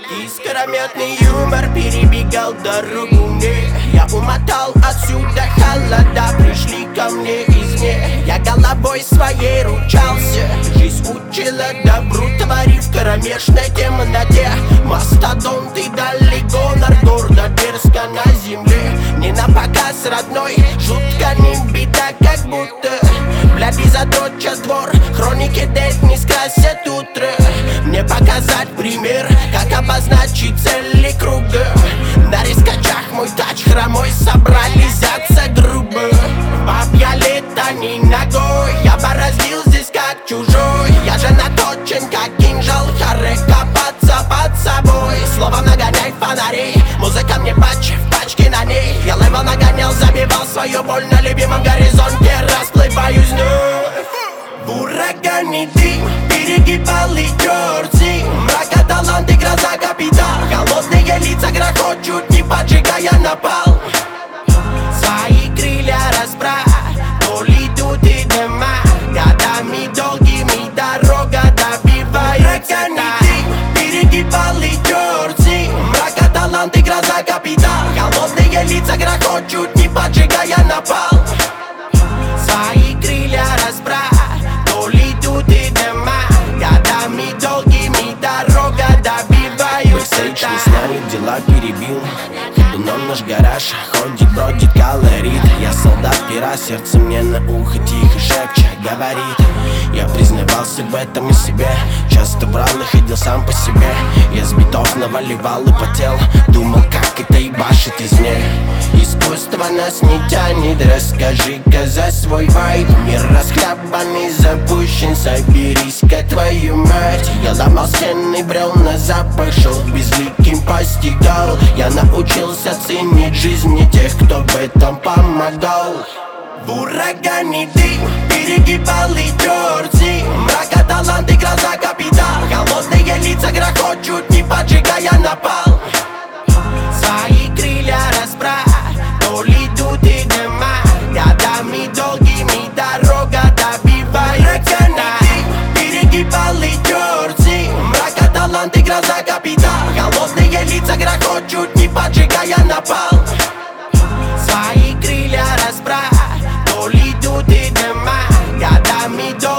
Искрометный юмор перебегал дорогу мне. Я умотал отсюда, холода пришли ко мне из ней. Я головой своей ручался, жизнь учила добру, творив в кромешной темноте. Мастодонты далеко, гордо дерзко на земле. Не на показ родной, жутко не беда, как будто бля, безотрочья двор, хроники дед не скрасят утро. Мне показать пример, как обозначить цели круга. На рискачах мой тач хромой, собрались взяться грубо. Бабья лето не ногой, я бороздил здесь как чужой. Я же наточен как кинжал, харе копаться под собой. Слово нагоняй фонарей, музыка мне патч, в пачке на ней. Я левел нагонял, забивал свою боль на любимом горизонте. Расплываюсь вновь в урагане дым, перегибал и терзи. Мрака таланты, гроза капитал. Холодные лица грохочут, не поджигая напал. Свои крылья расправь, вдоль идут и дома. Годами долгими дорога добивает цена. Перегибал и терзи. Мрака таланты, гроза капитал. Холодные лица грохочут, не поджигая напал. Свои крылья расправь, вдоль идут и дома. Годами долгими дорога добивает цена. Не сняли, дела перебил. Ходуном наш гараж, ходит, бродит колорит. Я солдат пера, сердце мне на ухо тихо шепчет, говорит. Я признавался в этом и себе, часто брал и ходил сам по себе. Я с битов наваливал и потел, думал, как это ебашит из ней. Искусство нас не тянет, расскажи-ка за свой вайб. Мир расхлябанный, запущен, соберись-ка, твою мать. Я ломал стены, брел на запах, шел безликим, постигал. Я научился ценить жизни тех, кто в этом помогал. В урагане дым, перегибал и терзи. Мрака таланты, гроза капитал. Холодные лица грохочут, не поджигая напал. Свои крылья расправь, вдоль идут и дома. Годами долгими дорога добивает цена. Перегибал и терзи. Мрака таланты, гроза капитал. Холодные лица грохочут, не поджигая напал. Свои крылья расправь, вдоль идут и дома. Годами долгими